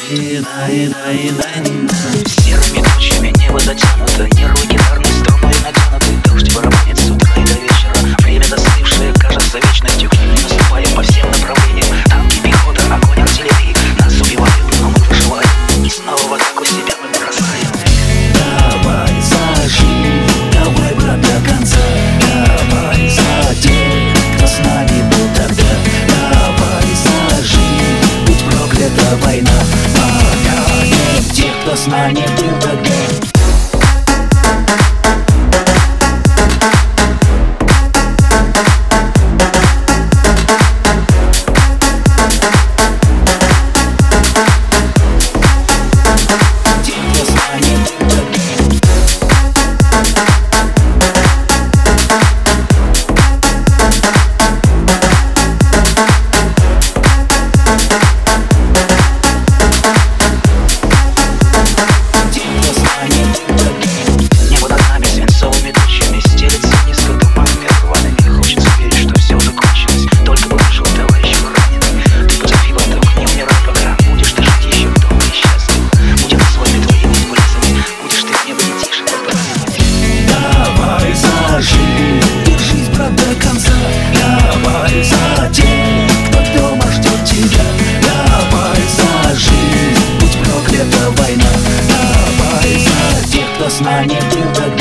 Серыми тучами небо затянуто, нервы гитарной струной натянуты. Дождь барабанит с утра и до вечера. Время застывшее кажется вечностью. Наступаем по всем направлениям. Танки, пехота, огонь артиллерии. Нас убивают, но мы выживаем. И снова в атаку себя мы бросаем. Давай зажги, давай, брат, до конца. Давай за тех, кто с нами был тогда. Давай зажги, будь проклята война. Помянем тех, кто с нами был тогда. Держись, брат, до конца. Давай за тех, кто дома ждет тебя. Давай за жизнь, будь проклята война. Давай за тех, кто с нами был тогда.